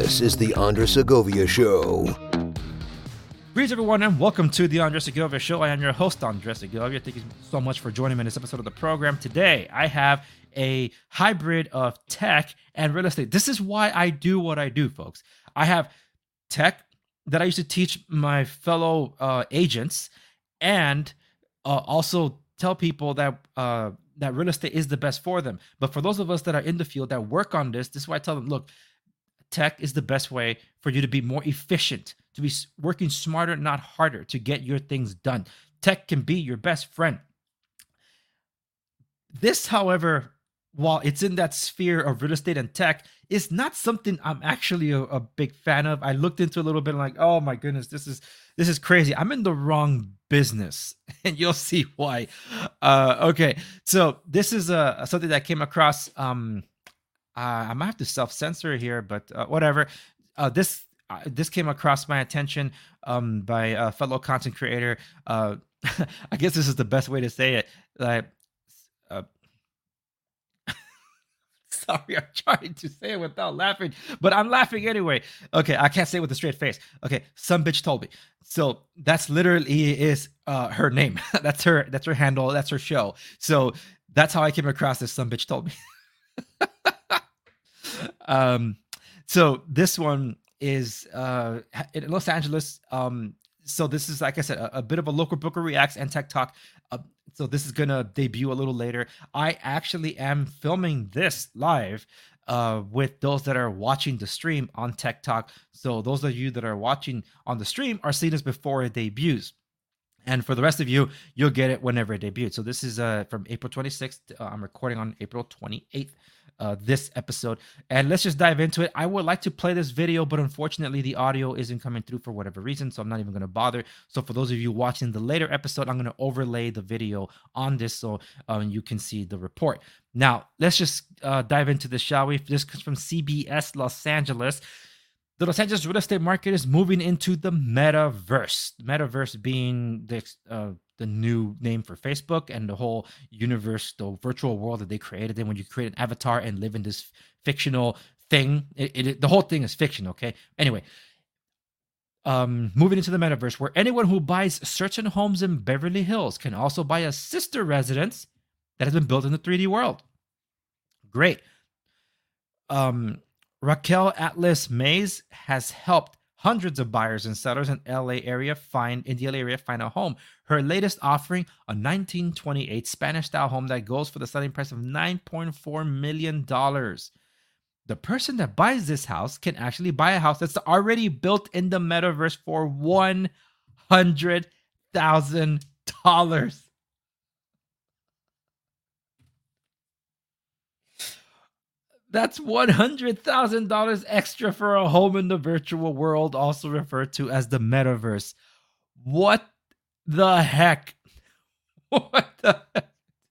This is the Andres Segovia Show. Greetings, everyone, and welcome to the Andres Segovia Show. I am your host, Andres Segovia. Thank you so much for joining me in this episode of the program. Today, I have a hybrid of tech and real estate. This is why I do what I do, folks. I have tech that I used to teach my fellow agents, and also tell people that that real estate is the best for them. But for those of us that are in the field that work on this is why I tell them, look, tech is the best way for you to be more efficient, to be working smarter, not harder, to get your things done. Tech can be your best friend. This, however, while it's in that sphere of real estate and tech, is not something I'm actually a big fan of. I looked into a little bit and like, oh my goodness, this is crazy. I'm in the wrong business, and you'll see why. Okay, so this is something that came across. I might have to self-censor here, but whatever. This came across my attention by a fellow content creator. I guess this is the best way to say it. Like, sorry, I'm trying to say it without laughing, but I'm laughing anyway. Okay, I can't say it with a straight face. Okay, some bitch told me. So that's literally is her name. That's her handle. That's her show. So that's how I came across this. Some bitch told me. So this one is in Los Angeles. So this is, like I said, a bit of a local Booker Reacts and Tech Talk. So this is gonna debut a little later. I actually am filming this live with those that are watching the stream on Tech Talk. So those of you that are watching on the stream are seeing this before it debuts. And for the rest of you, you'll get it whenever it debuts. So this is from April 26th. I'm recording on April 28th. This episode, and let's just dive into it. I would like to play this video, but unfortunately the audio isn't coming through for whatever reason, so I'm not even going to bother. So for those of you watching the later episode, I'm going to overlay the video on this so you can see the report. Now let's just dive into this, shall we? This comes from CBS Los Angeles. The Los Angeles real estate market is moving into the metaverse. Metaverse being the new name for Facebook and the whole universe, the virtual world that they created. Then when you create an avatar and live in this fictional thing, the whole thing is fiction, okay? Anyway, moving into the metaverse, where anyone who buys certain homes in Beverly Hills can also buy a sister residence that has been built in the 3D world. Great. Raquel Atlas Mays has helped hundreds of buyers and sellers in the LA area find a home. Her latest offering, a 1928 Spanish-style home that goes for the selling price of $9.4 million. The person that buys this house can actually buy a house that's already built in the metaverse for $100,000. That's $100,000 extra for a home in the virtual world, also referred to as the metaverse. What the heck? What the heck?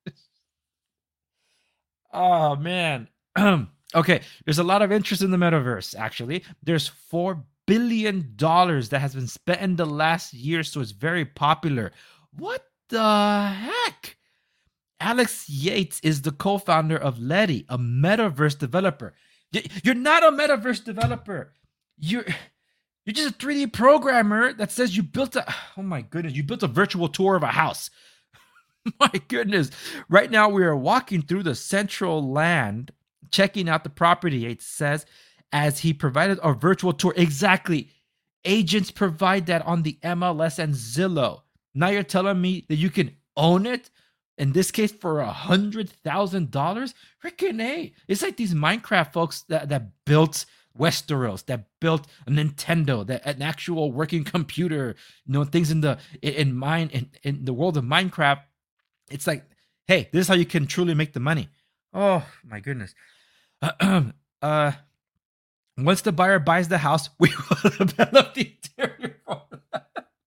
Oh, man. Okay, there's a lot of interest in the metaverse, actually. There's $4 billion that has been spent in the last year, so it's very popular. What the heck? Alex Yates is the co-founder of Letty, a metaverse developer. You're not a metaverse developer. You're just a 3D programmer that says you built oh my goodness, you built a virtual tour of a house. My goodness. Right now we are walking through the central land, checking out the property, Yates says, as he provided a virtual tour. Exactly. Agents provide that on the MLS and Zillow. Now you're telling me that you can own it? In this case, for $100,000, freaking A. It's like these Minecraft folks that built Westeros, that built a Nintendo, that an actual working computer, things in the world of Minecraft. It's like, hey, this is how you can truly make the money. Oh my goodness. Once the buyer buys the house, we will develop the interior for them.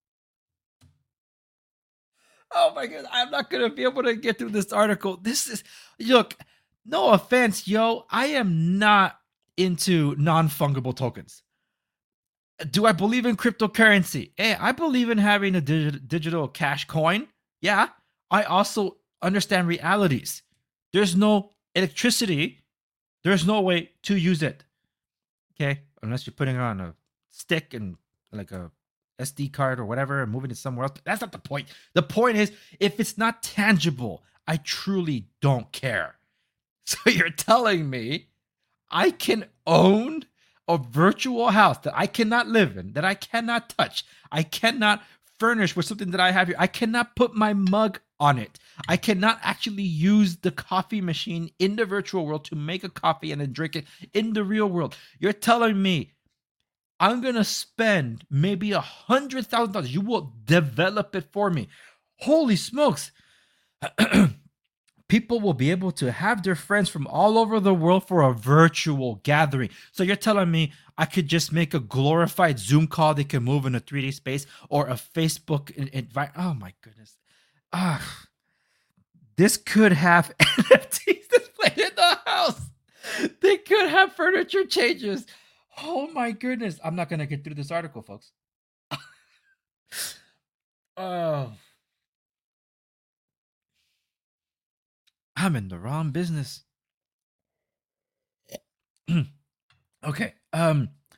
Oh my God, I'm not going to be able to get through this article. Look, no offense, yo. I am not into non-fungible tokens. Do I believe in cryptocurrency? Hey, I believe in having a digital cash coin. Yeah. I also understand realities. There's no electricity. There's no way to use it. Okay. unless you're putting it on a stick and like a SD card or whatever and moving it somewhere else. But that's not the point. The point is, if it's not tangible, I truly don't care. So you're telling me I can own a virtual house that I cannot live in, that I cannot touch, I cannot furnish with something that I have here. I cannot put my mug on it. I cannot actually use the coffee machine in the virtual world to make a coffee and then drink it in the real world. You're telling me I'm gonna spend maybe $100,000. You will develop it for me. Holy smokes. People will be able to have their friends from all over the world for a virtual gathering. So you're telling me I could just make a glorified Zoom call that can move in a 3D space, or a Facebook invite? Oh my goodness. This could have NFTs displayed in the house. They could have furniture changes. Oh my goodness. I'm not going to get through this article, folks. Oh. I'm in the wrong business. Okay. I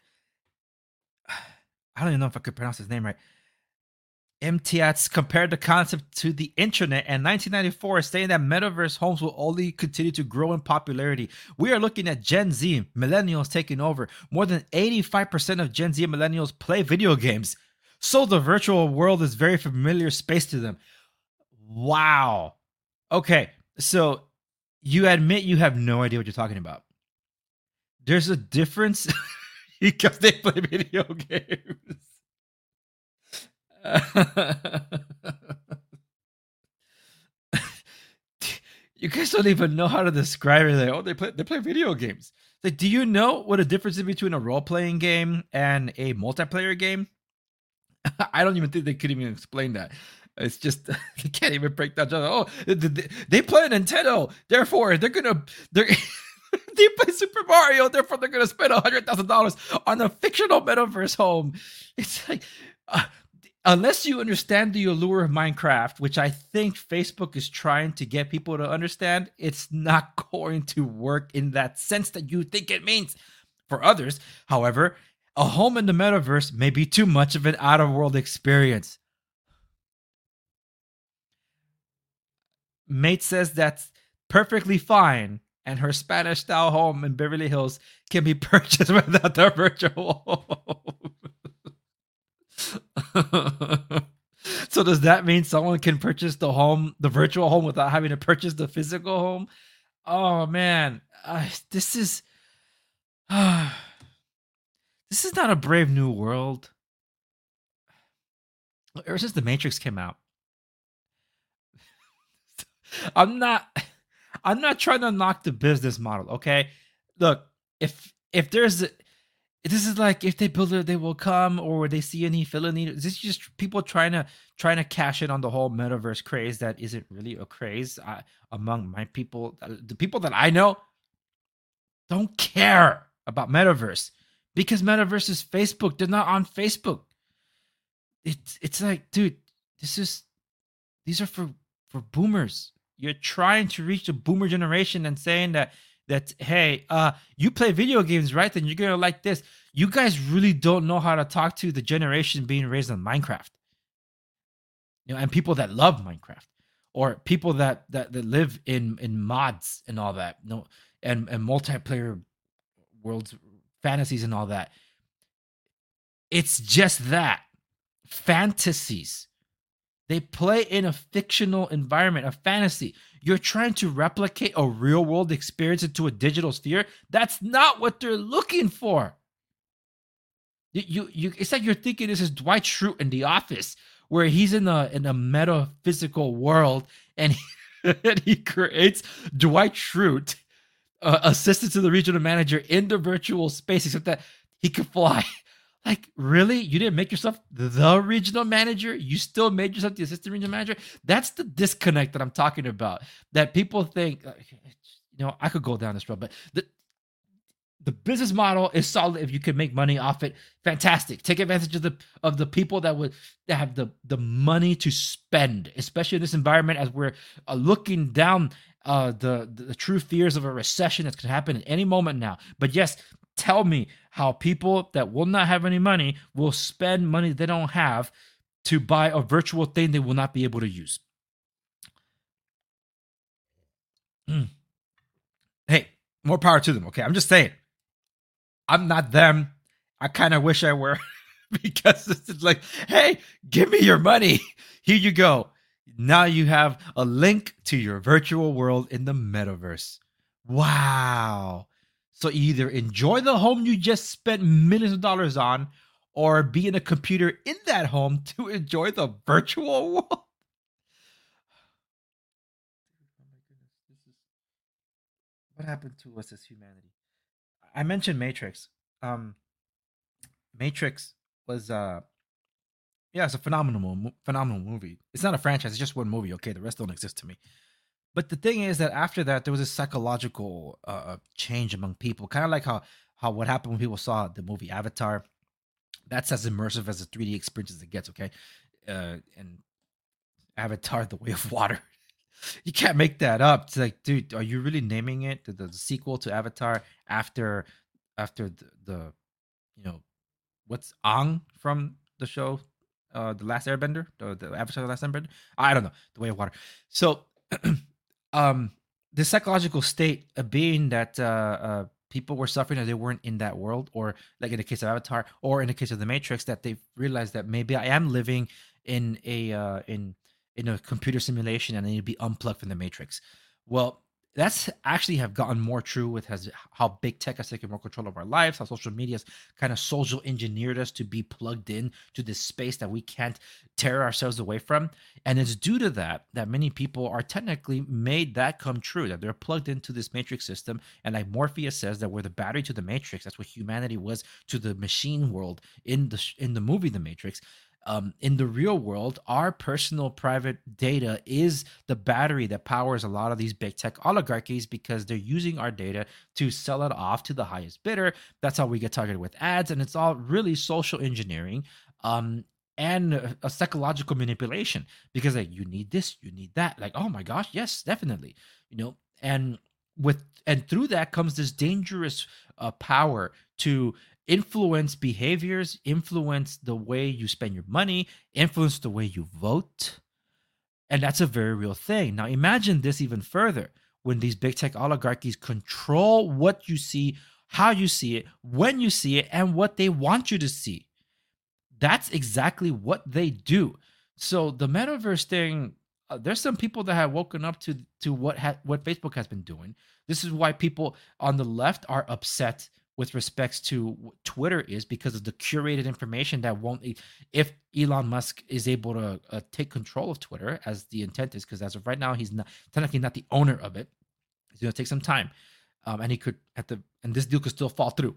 don't even know if I could pronounce his name right. MTATS compared the concept to the internet in 1994, saying that metaverse homes will only continue to grow in popularity. We are looking at Gen Z, millennials taking over. More than 85% of Gen Z and millennials play video games. So the virtual world is very familiar space to them. Wow. Okay. So you admit you have no idea what you're talking about. There's a difference because they play video games. You guys don't even know how to describe it. Like, oh, they play video games. Like, do you know what a difference is between a role-playing game and a multiplayer game? I don't even think they could even explain that. It's just they can't even break that down. Oh, they play Nintendo, therefore they play Super Mario, therefore they're gonna spend $100,000 on a fictional metaverse home. It's like, unless you understand the allure of Minecraft, which I think Facebook is trying to get people to understand, it's not going to work in that sense that you think it means. For others, however, a home in the metaverse may be too much of an out-of-world experience. Mate says that's perfectly fine, and her Spanish-style home in Beverly Hills can be purchased without the virtual home. So does that mean someone can purchase the virtual home, without having to purchase the physical home? Oh man, this is not a Brave New World. Ever since The Matrix came out, I'm not trying to knock the business model, okay? Look, if this is like, if they build it, they will come, or they see any, feel a need. This is just people trying to cash in on the whole metaverse craze that isn't really a craze among my people. The people that I know don't care about metaverse, because metaverse is Facebook. They're not on Facebook. It's like, dude, these are for boomers. You're trying to reach the boomer generation and saying that hey, you play video games, right? Then you're gonna like this. You guys really don't know how to talk to the generation being raised on Minecraft, and people that love Minecraft, or people that live in mods and all that, and multiplayer worlds, fantasies and all that. It's just that fantasies. They play in a fictional environment, a fantasy. You're trying to replicate a real world experience into a digital sphere. That's not what they're looking for. It's like you're thinking this is Dwight Schrute in The Office, where he's in a metaphysical world, and he creates Dwight Schrute, assistant to the regional manager, in the virtual space, except that he can fly. Like, really? You didn't make yourself the regional manager? You still made yourself the assistant regional manager? That's the disconnect that I'm talking about. That people think, I could go down this road, but the business model is solid. If you can make money off it, fantastic. Take advantage of the people that have the money to spend, especially in this environment, as we're looking down the true fears of a recession that's going to happen at any moment now. But yes, tell me how people that will not have any money will spend money they don't have to buy a virtual thing they will not be able to use. Hey, more power to them. Okay, I'm just saying. I'm not them. I kind of wish I were because it's like, hey, give me your money. Here you go. Now you have a link to your virtual world in the metaverse. Wow. So either enjoy the home you just spent millions of dollars on or be in a computer in that home to enjoy the virtual world. Oh my goodness. What happened to us as humanity? I mentioned Matrix. Um, Matrix was yeah, it's a phenomenal movie. It's not a franchise; it's just one movie. Okay, the rest don't exist to me. But the thing is that after that, there was a psychological change among people, kind of like how what happened when people saw the movie Avatar. That's as immersive as a 3D experience as it gets. Okay, and Avatar: The Way of Water. You can't make that up. It's like, dude, are you really naming it the sequel to Avatar after the you know what's Ang from the show, the Last Airbender, the Avatar: The Last Airbender. I don't know, The Way of Water. So, um, the psychological state of being that people were suffering that they weren't in that world, or like in the case of Avatar, or in the case of the Matrix, that they realized that maybe I am living in a in a computer simulation and I need to be unplugged from the Matrix. Well, that's actually have gotten more true with how big tech has taken more control of our lives, how social media's kind of social engineered us to be plugged in to this space that we can't tear ourselves away from. And it's due to that that many people are technically made that come true, that they're plugged into this matrix system. And like Morpheus says, that we're the battery to the matrix. That's what humanity was to the machine world in the movie The Matrix. In the real world, our personal private data is the battery that powers a lot of these big tech oligarchies because they're using our data to sell it off to the highest bidder. That's how we get targeted with ads, and it's all really social engineering. And a psychological manipulation because like you need this, you need that. Like, oh my gosh, yes, definitely. And through that comes this dangerous power to influence behaviors, influence the way you spend your money, influence the way you vote. And that's a very real thing. Now, imagine this even further when these big tech oligarchies control what you see, how you see it, when you see it, and what they want you to see. That's exactly what they do. So the metaverse thing, there's some people that have woken up to what Facebook has been doing. This is why people on the left are upset with respects to what Twitter is, because of the curated information that won't, if Elon Musk is able to take control of Twitter, as the intent is, because as of right now, he's not technically not the owner of it. It's going to take some time. And he could and this deal could still fall through.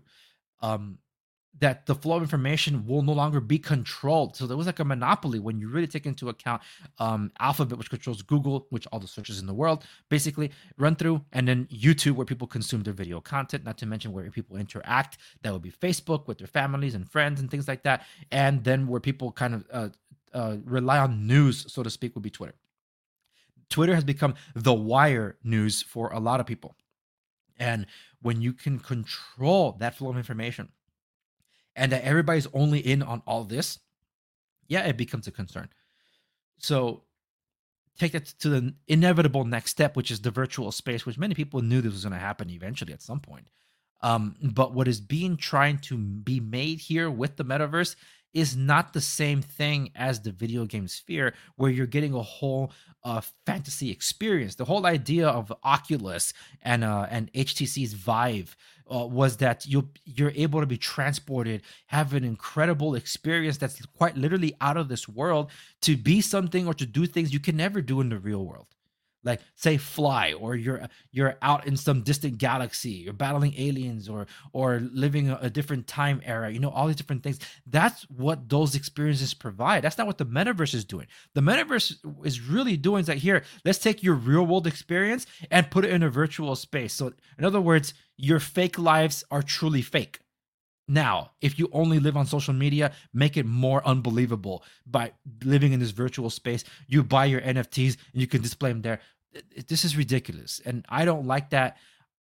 That the flow of information will no longer be controlled. So there was like a monopoly when you really take into account Alphabet, which controls Google, which all the searches in the world basically run through, and then YouTube, where people consume their video content, not to mention where people interact. That would be Facebook with their families and friends and things like that. And then where people kind of rely on news, so to speak, would be Twitter. Twitter has become the wire news for a lot of people. And when you can control that flow of information, and that everybody's only in on all this, yeah, it becomes a concern. So take that to the inevitable next step, which is the virtual space, which many people knew this was going to happen eventually at some point. But what is trying to be made here with the metaverse is not the same thing as the video game sphere, where you're getting a whole fantasy experience. The whole idea of Oculus and HTC's Vive was that you're able to be transported, have an incredible experience that's quite literally out of this world, to be something or to do things you can never do in the real world. Like, say, fly, or you're out in some distant galaxy, you're battling aliens, or living a different time era, all these different things. That's what those experiences provide. That's not what the metaverse is doing. The metaverse is really doing is like, here, let's take your real world experience and put it in a virtual space. So in other words, your fake lives are truly fake. Now, if you only live on social media, make it more unbelievable by living in this virtual space. You buy your NFTs and you can display them there. This is ridiculous. And I don't like that.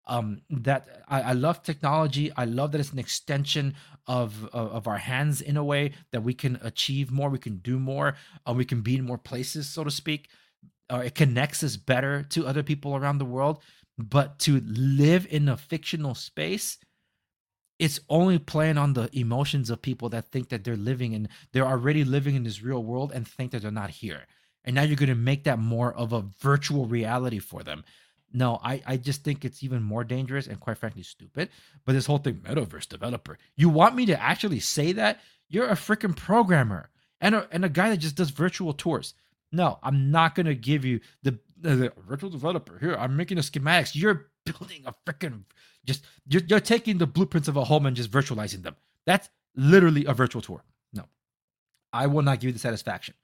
That I love technology. I love that it's an extension of our hands in a way that we can achieve more, we can do more, we can be in more places, so to speak. It connects us better to other people around the world. But to live in a fictional space, it's only playing on the emotions of people that think that they're already living in this real world and think that they're not here. And now you're going to make that more of a virtual reality for them. No, I just think it's even more dangerous and quite frankly stupid. But this whole thing, metaverse developer, you want me to actually say that? You're a freaking programmer and a guy that just does virtual tours. No, I'm not going to give you the virtual developer. Here, I'm making the schematics. You're building a freaking you're taking the blueprints of a home and just virtualizing them. That's literally a virtual tour. No, I will not give you the satisfaction.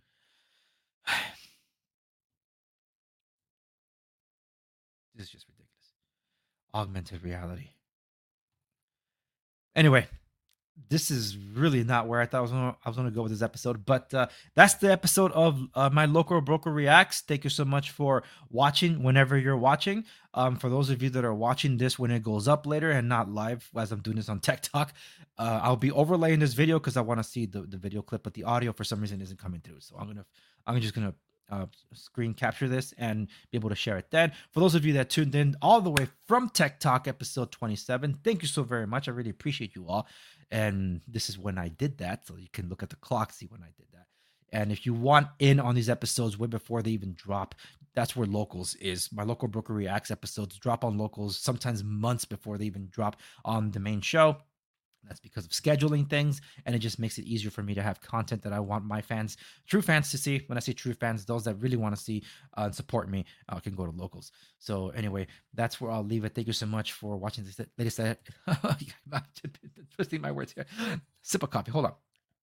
This is just ridiculous. Augmented reality. Anyway, this is really not where I thought I was going to go with this episode, but that's the episode of my local broker reacts. Thank you so much for watching whenever you're watching. For those of you that are watching this when it goes up later and not live as I'm doing this on Tech Talk, I'll be overlaying this video because I want to see the video clip, but the audio for some reason isn't coming through. So I'm just gonna screen capture this and be able to share it then. For those of you that tuned in all the way from Tech Talk episode 27, thank you so very much. I really appreciate you all. And this is when I did that, so you can look at the clock, see when I did that. And if you want in on these episodes way before they even drop, that's where Locals is. My Local Broker Reacts episodes drop on Locals sometimes months before they even drop on the main show. That's because of scheduling things, and it just makes it easier for me to have content that I want my fans, true fans, to see. When I say true fans, those that really want to see and support me can go to Locals. So anyway, that's where I'll leave it. Thank you so much for watching this latest. I'm twisting my words here. Sip of coffee. Hold on.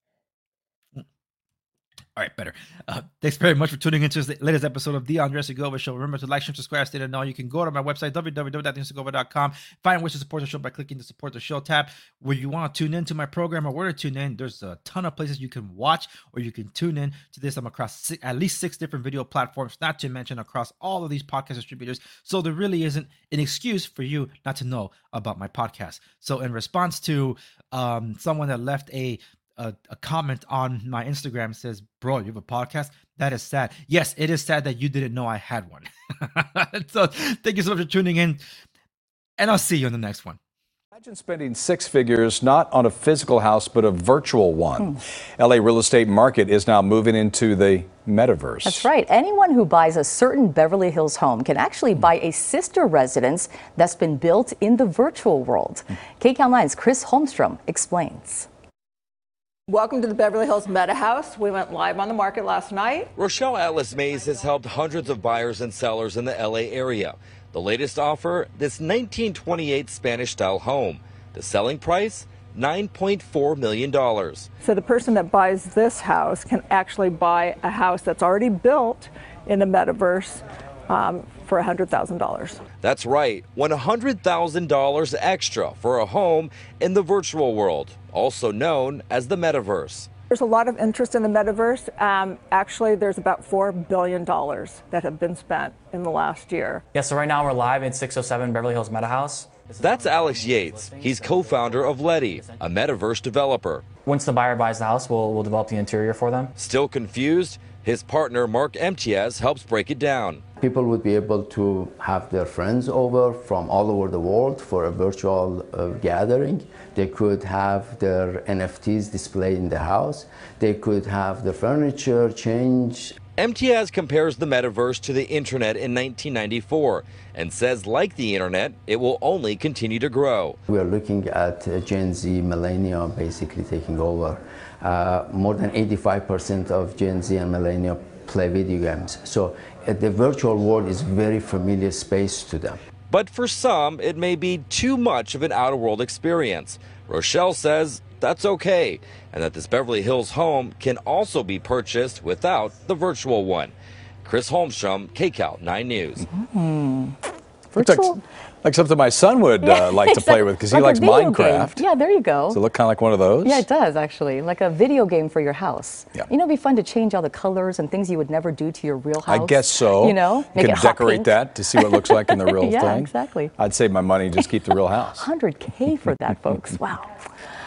All right, better. Thanks very much for tuning into this latest episode of The Andres Segovia Show. Remember to like, share, subscribe, stay to know. You can go to my website, www.andressegovia.com. Find ways to support the show by clicking the Support the Show tab. Where you want to tune into my program or where to tune in, there's a ton of places you can watch or you can tune in to this. I'm across at least 6 different video platforms, not to mention across all of these podcast distributors. So there really isn't an excuse for you not to know about my podcast. So in response to someone that left a comment on my Instagram, says, bro, you have a podcast? That is sad. Yes, it is sad that you didn't know I had one. So thank you so much for tuning in, and I'll see you on the next one. Imagine spending 6 figures not on a physical house, but a virtual one. LA real estate market is now moving into the metaverse. That's right. Anyone who buys a certain Beverly Hills home can actually buy a sister residence that's been built in the virtual world. KCAL 9's Chris Holmstrom explains. Welcome to the Beverly Hills Meta House. We went live on the market last night. Rochelle Atlas Mays has helped hundreds of buyers and sellers in the LA area. The latest offer, this 1928 Spanish-style home. The selling price, $9.4 million. So the person that buys this house can actually buy a house that's already built in the metaverse for $100,000. That's right, $100,000 extra for a home in the virtual world, also known as the metaverse. There's a lot of interest in the metaverse. Actually, there's about $4 billion that have been spent in the last year. Yeah, so right now we're live in 607 Beverly Hills Meta House. That's Alex Yates. He's co-founder of Letty, a metaverse developer. Once the buyer buys the house, we'll develop the interior for them. Still confused? His partner, Mark Mtiaz, helps break it down. People would be able to have their friends over from all over the world for a virtual gathering. They could have their NFTs displayed in the house. They could have the furniture change. Mtiaz compares the metaverse to the internet in 1994 and says, like the internet, it will only continue to grow. We are looking at Gen Z, millennial basically taking over. More than 85% of Gen Z and millennial play video games. So the virtual world is very familiar space to them. But for some, it may be too much of an outer-world experience. Rochelle says that's okay, and that this Beverly Hills home can also be purchased without the virtual one. Chris Holmstrom, KCAL 9 News. Like something my son would like to play with because he likes a video Minecraft. game. Yeah, there you go. Does it look kind of like one of those? Yeah, it does actually. Like a video game for your house. Yeah. You know, it'd be fun to change all the colors and things you would never do to your real house. I guess so. You know, you make can it hot decorate pink. that to see what it looks like in the real yeah, thing. exactly. I'd save my money and just keep the real house. $100K for that, folks. Wow.